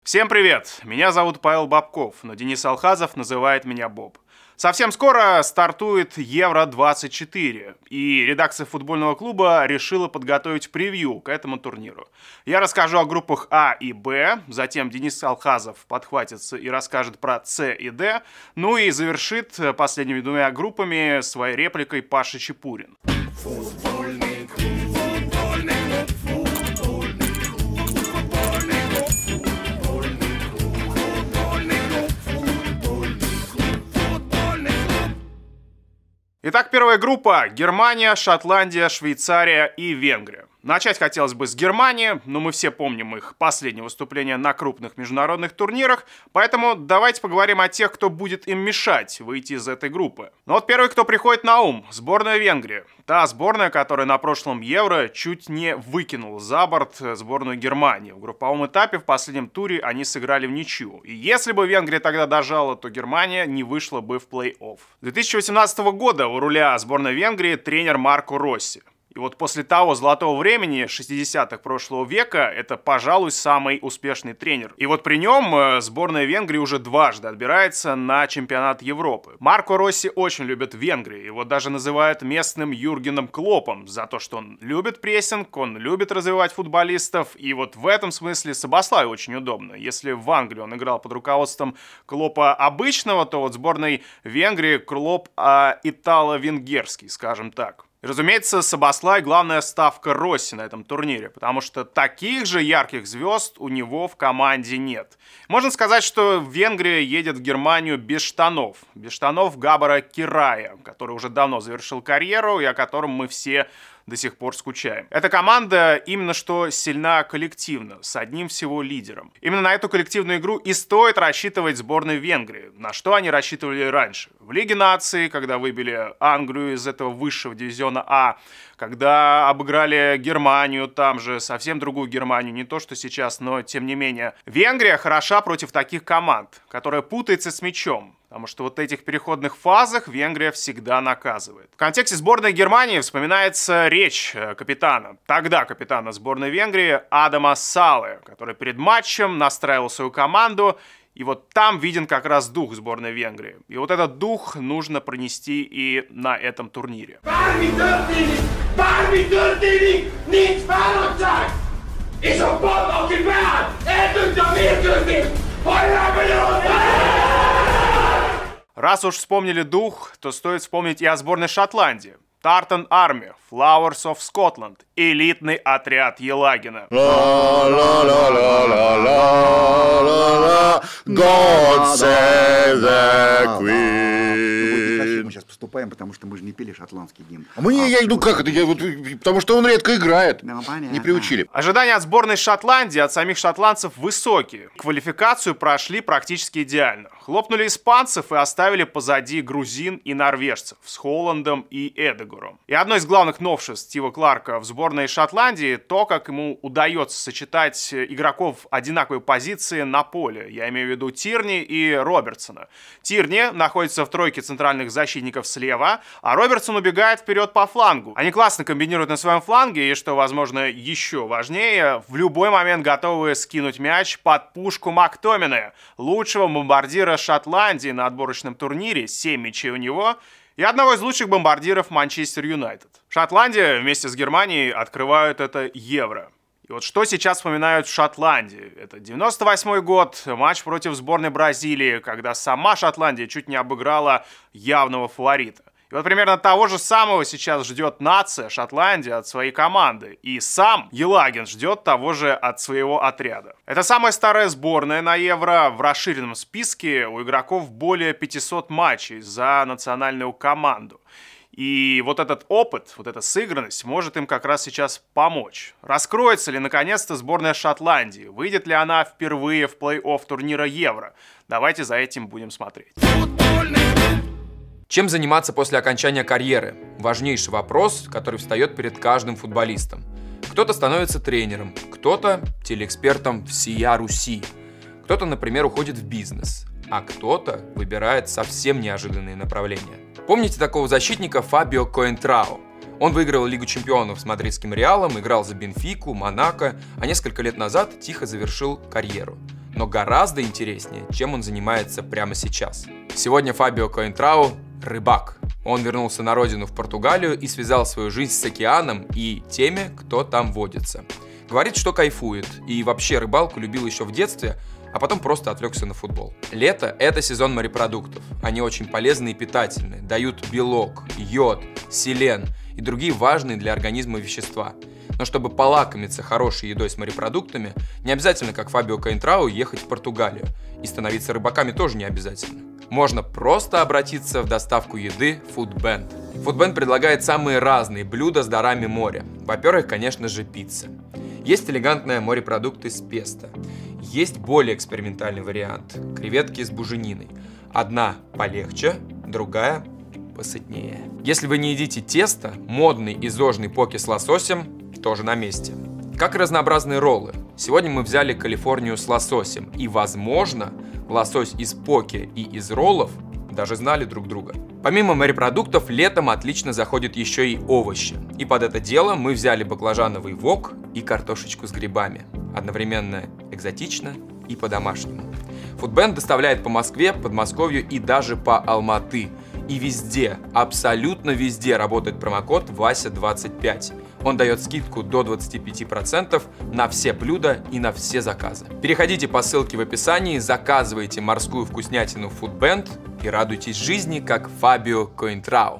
Всем привет! Меня зовут Павел Бобков, но Денис Алхазов называет меня Боб. Совсем скоро стартует Евро-24, и редакция футбольного клуба решила подготовить превью к этому турниру. Я расскажу о группах А и Б, затем Денис Алхазов подхватится и расскажет про С и Д, ну и завершит последними двумя группами своей репликой Паша Чепурин. Футбольный клуб. Итак, первая группа – Германия, Шотландия, Швейцария и Венгрия. Начать хотелось бы с Германии, но мы все помним их последнее выступление на крупных международных турнирах, поэтому давайте поговорим о тех, кто будет им мешать выйти из этой группы. Но вот первый, кто приходит на ум – сборная Венгрии. Та сборная, которая на прошлом Евро чуть не выкинула за борт сборную Германии. В групповом этапе в последнем туре они сыграли в ничью. И если бы Венгрия тогда дожала, то Германия не вышла бы в плей-офф. 2018 года у руля сборной Венгрии тренер Марко Росси. И вот после того золотого времени 60-х прошлого века это, пожалуй, самый успешный тренер. И вот при нем сборная Венгрии уже дважды отбирается на чемпионат Европы. Марко Росси очень любит Венгрию. Его даже называют местным Юргеном Клопом за то, что он любит прессинг, он любит развивать футболистов. И вот в этом смысле Сабослаю очень удобно. Если в Англии он играл под руководством Клопа обычного, то вот сборной Венгрии Клоп итало-венгерский, скажем так. Разумеется, Сабослай – главная ставка Росси на этом турнире, потому что таких же ярких звезд у него в команде нет. Можно сказать, что Венгрия едет в Германию без штанов. Без штанов Габора Кирая, который уже давно завершил карьеру и о котором мы все до сих пор скучаем. Эта команда именно что сильна коллективно, с одним всего лидером. Именно на эту коллективную игру и стоит рассчитывать сборной Венгрии. На что они рассчитывали раньше? В Лиге наций, когда выбили Англию из этого высшего дивизиона А, когда обыграли Германию, там же совсем другую Германию, не то что сейчас, но тем не менее. Венгрия хороша против таких команд, которая путается с мячом. Потому что вот в этих переходных фазах Венгрия всегда наказывает. В контексте сборной Германии вспоминается речь тогда капитана сборной Венгрии Адама Сале, который перед матчем настраивал свою команду. И вот там виден как раз дух сборной Венгрии. И вот этот дух нужно пронести и на этом турнире. Раз уж вспомнили дух, то стоит вспомнить и о сборной Шотландии. Tartan Army, Flowers of Scotland, элитный отряд Елагина. God save the Queen. Мы сейчас поступаем, потому что мы же не пели шотландский гимн. Потому что он редко играет. Ну, понятно. Не приучили. Ожидания от сборной Шотландии, от самих шотландцев высокие. Квалификацию прошли практически идеально. Хлопнули испанцев и оставили позади грузин и норвежцев с Холландом и Эдегором. И одно из главных новшеств Стива Кларка в сборной Шотландии то, как ему удается сочетать игроков одинаковой позиции на поле. Я имею в виду Тирни и Робертсона. Тирни находится в тройке центральных защитников слева, а Робертсон убегает вперед по флангу. Они классно комбинируют на своем фланге и, что, возможно, еще важнее, в любой момент готовы скинуть мяч под пушку Мактомине, лучшего бомбардира Шотландии на отборочном турнире, 7 мячей у него, и одного из лучших бомбардиров Манчестер Юнайтед. Шотландия вместе с Германией открывают это Евро. И вот что сейчас вспоминают в Шотландии? Это 98-й год, матч против сборной Бразилии, когда сама Шотландия чуть не обыграла явного фаворита. И вот примерно того же самого сейчас ждет нация Шотландия от своей команды. И сам Елагин ждет того же от своего отряда. Это самая старая сборная на Евро. В расширенном списке у игроков более 500 матчей за национальную команду. И вот этот опыт, вот эта сыгранность может им как раз сейчас помочь. Раскроется ли наконец-то сборная Шотландии? Выйдет ли она впервые в плей-офф турнира Евро? Давайте за этим будем смотреть. Чем заниматься после окончания карьеры? Важнейший вопрос, который встает перед каждым футболистом. Кто-то становится тренером, кто-то телеэкспертом всея Руси, кто-то, например, уходит в бизнес, а кто-то выбирает совсем неожиданные направления. Помните такого защитника Фабио Коэнтрау? Он выиграл Лигу чемпионов с мадридским Реалом, играл за Бенфику, Монако, а несколько лет назад тихо завершил карьеру. но гораздо интереснее, чем он занимается прямо сейчас. Сегодня Фабио Коэнтрау – рыбак. Он вернулся на родину в Португалию и связал свою жизнь с океаном и теми, кто там водится. Говорит, что кайфует, и вообще рыбалку любил еще в детстве, а потом просто отвлекся на футбол. Лето – это сезон морепродуктов. Они очень полезны и питательны, дают белок, йод, селен и другие важные для организма вещества. Но чтобы полакомиться хорошей едой с морепродуктами, не обязательно, как Фабио Коэнтрау, ехать в Португалию. И становиться рыбаками тоже не обязательно. Можно просто обратиться в доставку еды Foodband. Foodband предлагает самые разные блюда с дарами моря. Во-первых, конечно же, пицца. Есть элегантные морепродукты с песто. Есть более экспериментальный вариант – креветки с бужениной. Одна полегче, другая посытнее. Если вы не едите тесто, модный и зожный поки с лососем тоже на месте. Как и разнообразные роллы. Сегодня мы взяли Калифорнию с лососем. И, возможно, лосось из поки и из роллов даже знали друг друга. Помимо морепродуктов, летом отлично заходят еще и овощи. И под это дело мы взяли баклажановый вок и картошечку с грибами. Одновременно экзотично и по-домашнему. Foodband доставляет по Москве, Подмосковью и даже по Алматы. И везде, абсолютно везде работает промокод Вася25. Он дает скидку до 25% на все блюда и на все заказы. Переходите по ссылке в описании, заказывайте морскую вкуснятину Foodband и радуйтесь жизни, как Фабио Коэнтрау.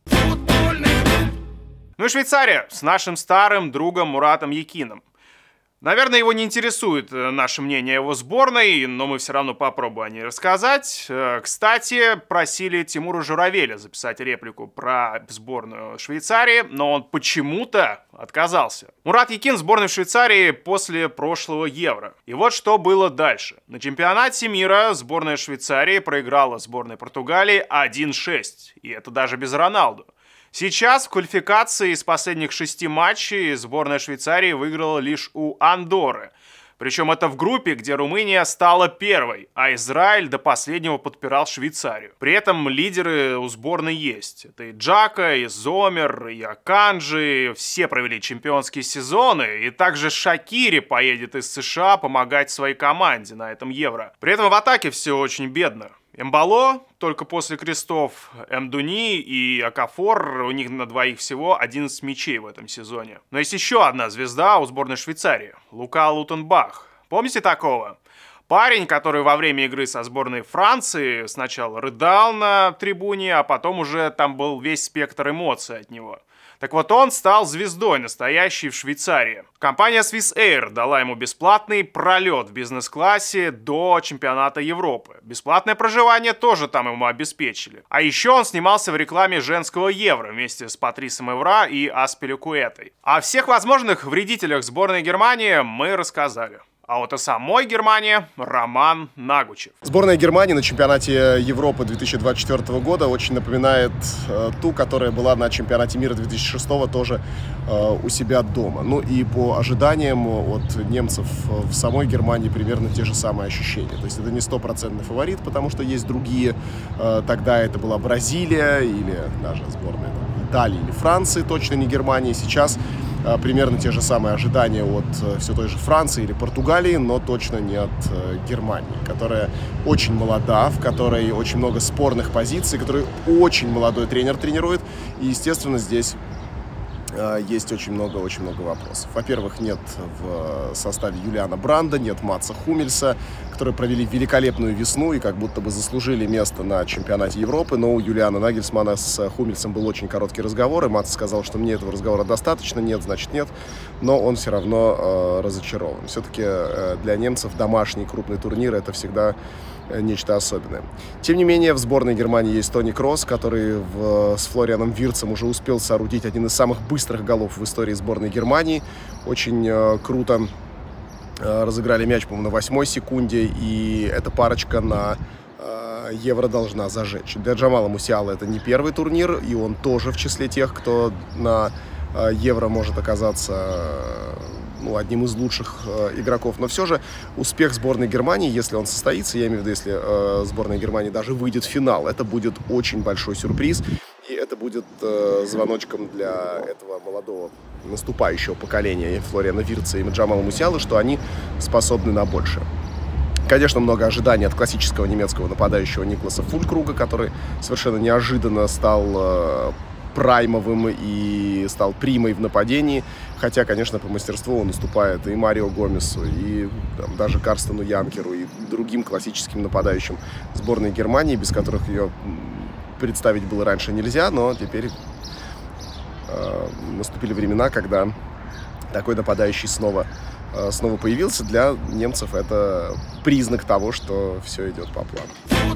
Ну и Швейцария с нашим старым другом Муратом Якином. Наверное, его не интересует наше мнение о его сборной, но мы все равно попробуем о ней рассказать. Кстати, просили Тимура Журавеля записать реплику про сборную Швейцарии, но он почему-то отказался. Мурат Якин в сборной Швейцарии после прошлого Евро. И вот что было дальше. На чемпионате мира сборная Швейцарии проиграла сборной Португалии 1-6. И это даже без Роналду. Сейчас в квалификации из последних 6 матчей сборная Швейцарии выиграла лишь у Андорры. Причем это в группе, где Румыния стала первой, а Израиль до последнего подпирал Швейцарию. При этом лидеры у сборной есть. Это и Джака, и Зомер, и Аканджи. Все провели чемпионские сезоны. И также Шакири поедет из США помогать своей команде на этом Евро. При этом в атаке все очень бедно. Эмбало только после крестов, Эмдуни и Акафор, у них на двоих всего 11 мячей в этом сезоне. Но есть еще одна звезда у сборной Швейцарии – Лука Лутенбах. Помните такого? Парень, который во время игры со сборной Франции сначала рыдал на трибуне, а потом уже там был весь спектр эмоций от него. Так вот, он стал звездой настоящей в Швейцарии. Компания Swiss Air дала ему бесплатный пролет в бизнес-классе до чемпионата Европы. Бесплатное проживание тоже там ему обеспечили. А еще он снимался в рекламе женского Евро вместе с Патрисом Эвра и Аспиликуэтой. О всех возможных вредителях сборной Германии мы рассказали. А вот о самой Германии Роман Нагучев. Сборная Германии на чемпионате Европы 2024 года очень напоминает ту, которая была на чемпионате мира 2006 тоже у себя дома. Ну и по ожиданиям от немцев в самой Германии примерно те же самые ощущения. То есть это не стопроцентный фаворит, потому что есть другие. Тогда это была Бразилия или даже сборная Италии или Франции, точно не Германии. Сейчас примерно те же самые ожидания от все той же Франции или Португалии, но точно не от Германии, которая очень молода, в которой очень много спорных позиций, которой очень молодой тренер тренирует. И, естественно, здесь есть очень много вопросов. Во-первых, нет в составе Юлиана Бранда, нет Матса Хуммельса, которые провели великолепную весну и как будто бы заслужили место на чемпионате Европы. Но у Юлиана Нагельсмана с Хуммельсом был очень короткий разговор, и Матс сказал, что мне этого разговора достаточно, нет, значит нет, но он все равно разочарован. Все-таки для немцев домашний крупный турнир — это всегда нечто особенное. Тем не менее, в сборной Германии есть Тони Кросс, который с Флорианом Вирцем уже успел соорудить один из самых быстрых голов в истории сборной Германии. Очень круто разыграли мяч, по-моему, на 8-й секунде, и эта парочка на Евро должна зажечь. Для Джамала Мусиала это не первый турнир, и он тоже в числе тех, кто на Евро может оказаться одним из лучших игроков. Но все же успех сборной Германии, если он состоится, я имею в виду, если сборная Германии даже выйдет в финал, это будет очень большой сюрприз. И это будет звоночком для этого молодого наступающего поколения Флориана Вирца и Джамала Мусиала, что они способны на большее. Конечно, много ожиданий от классического немецкого нападающего Никласа Фулькруга, который совершенно неожиданно стал праймовым и стал примой в нападении. Хотя, конечно, по мастерству он уступает и Марио Гомесу, и там, даже Карстену Янкеру, и другим классическим нападающим сборной Германии, без которых ее представить было раньше нельзя, но теперь наступили времена, когда такой нападающий снова появился. Для немцев это признак того, что все идет по плану.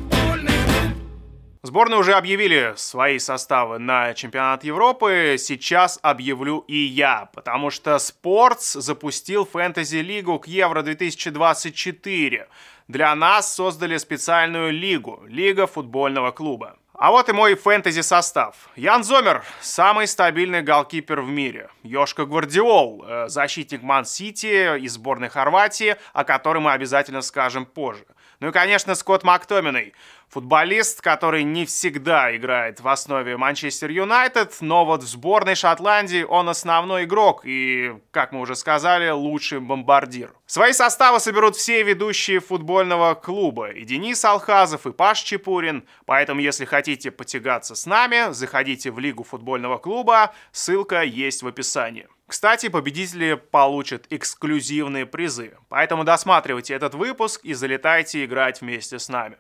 Сборные уже объявили свои составы на чемпионат Европы. Сейчас объявлю и я, потому что Sports запустил фэнтези-лигу к Евро-2024. Для нас создали специальную лигу – Лига футбольного клуба. А вот и мой фэнтези-состав. Ян Зомер – самый стабильный голкипер в мире. Йошка Гвардиол – защитник Ман-Сити из сборной Хорватии, о которой мы обязательно скажем позже. Ну и, конечно, Скотт Мактоминей – футболист, который не всегда играет в основе Манчестер Юнайтед, но вот в сборной Шотландии он основной игрок и, как мы уже сказали, лучший бомбардир. Свои составы соберут все ведущие футбольного клуба, и Денис Алхазов, и Паш Чепурин, поэтому если хотите потягаться с нами, заходите в Лигу футбольного клуба, ссылка есть в описании. Кстати, победители получат эксклюзивные призы, поэтому досматривайте этот выпуск и залетайте играть вместе с нами.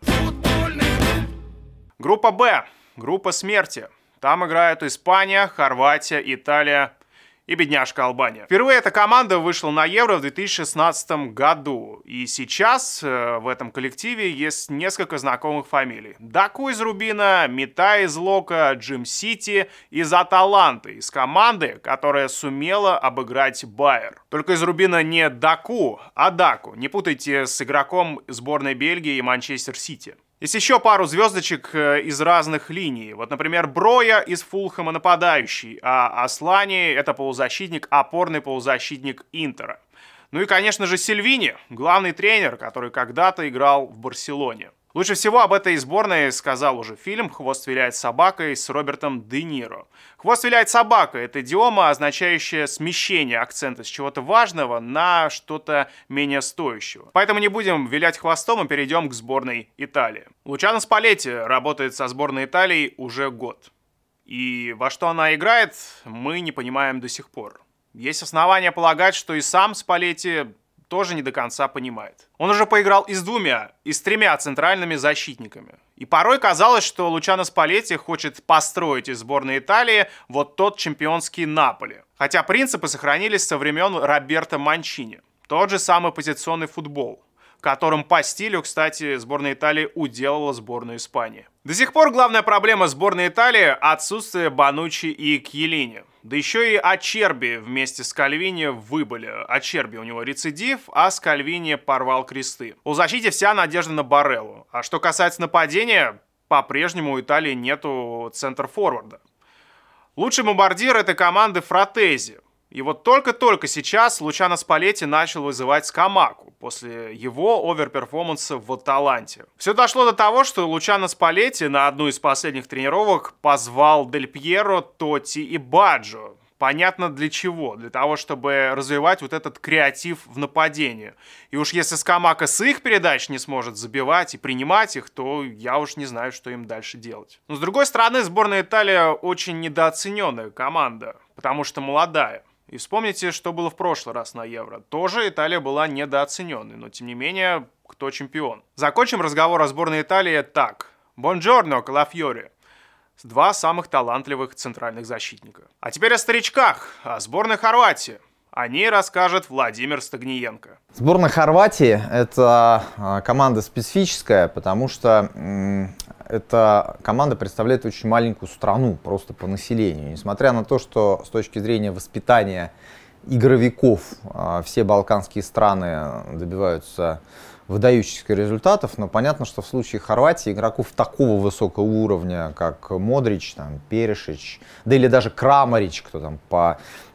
Группа Б. Группа смерти. Там играют Испания, Хорватия, Италия и бедняжка Албания. Впервые эта команда вышла на Евро в 2016 году. И сейчас в этом коллективе есть несколько знакомых фамилий. Даку из Рубина, Мита из Лока, Джим Сити из Аталанты. Из команды, которая сумела обыграть Байер. Только из Рубина не Даку, а Даку. Не путайте с игроком сборной Бельгии и Манчестер Сити. Есть еще пару звездочек из разных линий. Вот, например, Броя из Фулхэма нападающий, а Аслани — это полузащитник, опорный полузащитник Интера. Ну и, конечно же, Сильвини, главный тренер, который когда-то играл в Барселоне. Лучше всего об этой сборной сказал уже фильм «Хвост виляет собакой» с Робертом Де Ниро. «Хвост виляет собакой» — это идиома, означающая смещение акцента с чего-то важного на что-то менее стоящего. Поэтому не будем вилять хвостом и перейдем к сборной Италии. Лучано Спалетти работает со сборной Италии уже год. И во что она играет, мы не понимаем до сих пор. Есть основания полагать, что и сам Спалетти тоже не до конца понимает. Он уже поиграл и с двумя, и с тремя центральными защитниками. И порой казалось, что Лучано Спалетти хочет построить из сборной Италии вот тот чемпионский Наполи. Хотя принципы сохранились со времен Роберто Манчини. Тот же самый позиционный футбол, которым по стилю, кстати, сборная Италии уделала сборную Испании. До сих пор главная проблема сборной Италии – отсутствие Бонуччи и Кьелини. Да еще и Ачерби вместе с Кальвини выбыли. Ачерби у него рецидив, а с Кальвини порвал кресты. У защиты вся надежда на Бареллу. А что касается нападения, по-прежнему у Италии нету центр-форварда. Лучший бомбардир этой команды Фратези. И вот только-только сейчас Лучано Спалетти начал вызывать Скамаку после его оверперформанса в Аталанте. Все дошло до того, что Лучано Спалетти на одну из последних тренировок позвал Дель Пьеро, Тотти и Баджо. Понятно для чего. Для того, чтобы развивать вот этот креатив в нападении. И уж если Скамака с их передач не сможет забивать и принимать их, то я уж не знаю, что им дальше делать. Но с другой стороны, сборная Италии очень недооцененная команда, потому что молодая. И вспомните, что было в прошлый раз на Евро. Тоже Италия была недооцененной, но тем не менее, кто чемпион? Закончим разговор о сборной Италии так. Бонджорно, Калафьори. Два самых талантливых центральных защитника. А теперь о старичках, о сборной Хорватии. О ней расскажет Владимир Стагниенко. Сборная Хорватии – это команда специфическая, потому что эта команда представляет очень маленькую страну просто по населению. Несмотря на то, что с точки зрения воспитания игровиков все балканские страны добиваются выдающихся результатов, но понятно, что в случае Хорватии игроков такого высокого уровня, как Модрич, там, Перешич, да или даже Крамарич, кто там по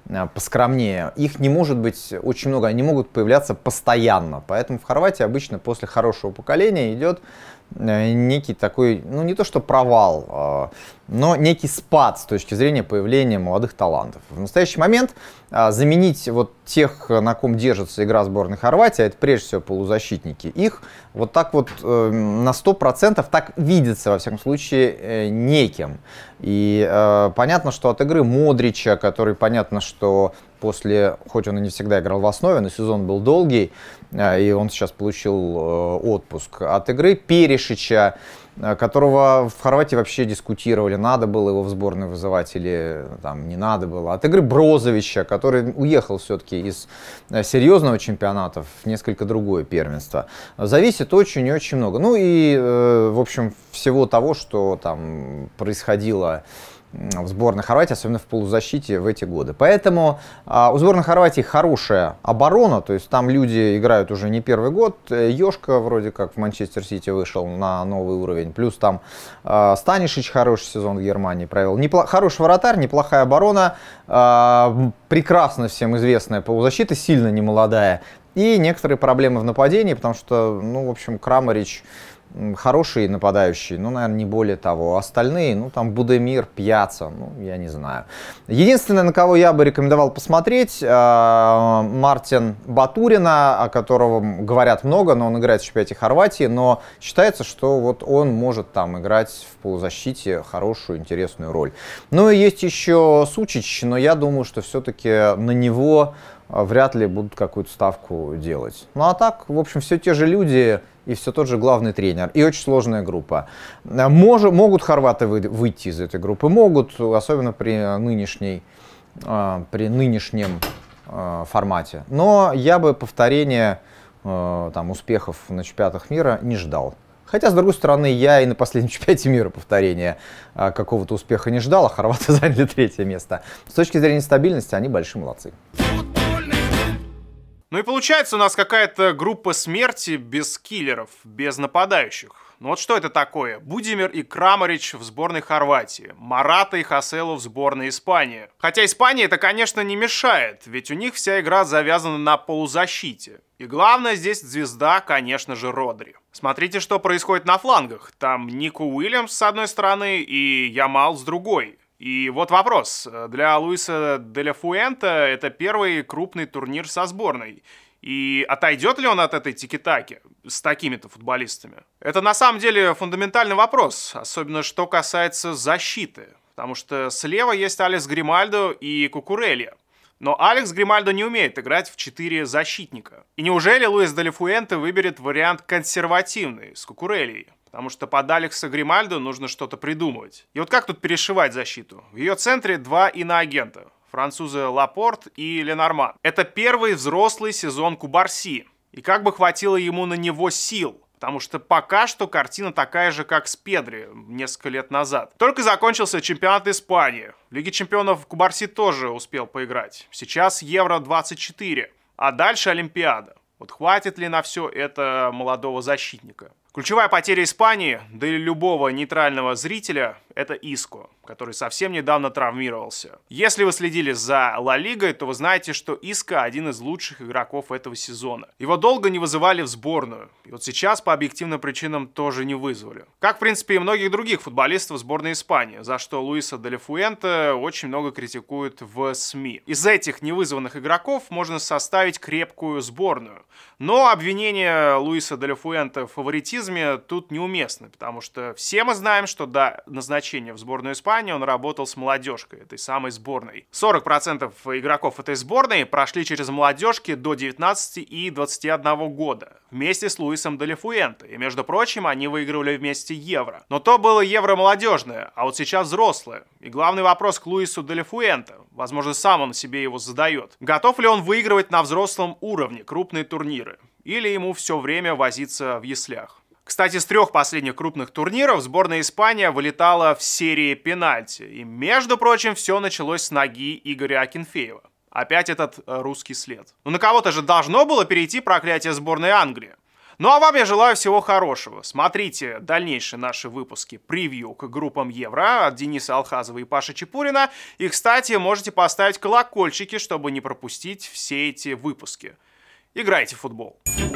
поскромнее, их не может быть очень много, они могут появляться постоянно. Поэтому в Хорватии обычно после хорошего поколения идет некий такой, ну не то что провал, но некий спад с точки зрения появления молодых талантов. В настоящий момент заменить вот тех, на ком держится игра сборной Хорватии, это прежде всего полузащитники, их вот так вот на 100% так видится, во всяком случае, неким. И понятно, что от игры Модрича, который понятно, что после, хоть он и не всегда играл в основе, но сезон был долгий, и он сейчас получил отпуск, от игры Перишича, которого в Хорватии вообще дискутировали, надо было его в сборную вызывать или там, не надо было. От игры Брозовича, который уехал все-таки из серьезного чемпионата в несколько другое первенство. Зависит очень и очень много. Ну и, в общем, всего того, что там происходило в сборной Хорватии, особенно в полузащите в эти годы. Поэтому у сборной Хорватии хорошая оборона, то есть там люди играют уже не первый год. Йошка вроде как в Манчестер Сити вышел на новый уровень. Плюс там Станишич хороший сезон в Германии провел. Хороший вратарь, неплохая оборона, прекрасно всем известная полузащита, сильно немолодая. И некоторые проблемы в нападении, потому что, ну, в общем, Крамарич хороший нападающий, ну, наверное, не более того. Остальные, ну, там, Будемир, Пьяца, ну, я не знаю. Единственное, на кого я бы рекомендовал посмотреть, Мартин Батурина, о котором говорят много, но он играет в чемпионате Хорватии, но считается, что вот он может там играть в полузащите хорошую, интересную роль. Ну, и есть еще Сучич, но я думаю, что все-таки на него вряд ли будут какую-то ставку делать. Ну, а так, в общем, все те же люди и все тот же главный тренер. И очень сложная группа. Могут хорваты выйти из этой группы? Могут, особенно при нынешнем формате. Но я бы повторения там, успехов на чемпионатах мира не ждал. Хотя, с другой стороны, я и на последнем чемпионате мира повторения какого-то успеха не ждал, а хорваты заняли 3-е место. С точки зрения стабильности они большие молодцы. Ну и получается у нас какая-то группа смерти без киллеров, без нападающих. Ну вот что это такое? Будимир и Крамарич в сборной Хорватии, Марата и Хаселу в сборной Испании. Хотя Испания это, конечно, не мешает, ведь у них вся игра завязана на полузащите. И главное здесь звезда, конечно же, Родри. Смотрите, что происходит на флангах. Там Нико Уильямс с одной стороны и Ямал с другой. И вот вопрос. Для Луиса де ла Фуэнте это первый крупный турнир со сборной. И отойдет ли он от этой тики-таки с такими-то футболистами? Это на самом деле фундаментальный вопрос, особенно что касается защиты. Потому что слева есть Алекс Гримальдо и Кукурелья. Но Алекс Гримальдо не умеет играть в 4 защитника. И неужели Луис де ла Фуэнте выберет вариант консервативный с Кукурельей? Потому что под Алекса Гримальдо нужно что-то придумывать. И вот как тут перешивать защиту? В ее центре 2 иноагента. Французы Лапорт и Ленорман. Это первый взрослый сезон Кубарси. И как бы хватило ему на него сил. Потому что пока что картина такая же, как с Педри несколько лет назад. Только закончился чемпионат Испании. В Лиге чемпионов Кубарси тоже успел поиграть. Сейчас Евро-24. А дальше Олимпиада. Вот хватит ли на все это молодого защитника? Ключевая потеря Испании, да и любого нейтрального зрителя, это Иско, который совсем недавно травмировался. Если вы следили за Ла Лигой, то вы знаете, что Иско один из лучших игроков этого сезона. Его долго не вызывали в сборную, и вот сейчас по объективным причинам тоже не вызвали. Как, в принципе, и многих других футболистов сборной Испании, за что Луиса де ла Фуэнте очень много критикуют в СМИ. Из этих невызванных игроков можно составить крепкую сборную. Но обвинение Луиса де ла Фуэнте в фаворитизме тут неуместны, потому что все мы знаем, что до назначения в сборную Испании он работал с молодежкой, этой самой сборной. 40% игроков этой сборной прошли через молодежки до 19 и 21 года, вместе с Луисом де ла Фуэнте, и, между прочим, они выигрывали вместе Евро. Но то было Евро молодежное, а вот сейчас взрослое. И главный вопрос к Луису де ла Фуэнте, возможно, сам он себе его задает. Готов ли он выигрывать на взрослом уровне крупные турниры? Или ему все время возиться в яслях? Кстати, с 3 последних крупных турниров сборная Испания вылетала в серии пенальти. И, между прочим, все началось с ноги Игоря Акинфеева. Опять этот русский след. Ну на кого-то же должно было перейти проклятие сборной Англии. Ну а вам я желаю всего хорошего. Смотрите дальнейшие наши выпуски превью к группам Евро от Дениса Алхазова и Паши Чепурина. И, кстати, можете поставить колокольчики, чтобы не пропустить все эти выпуски. Играйте в футбол.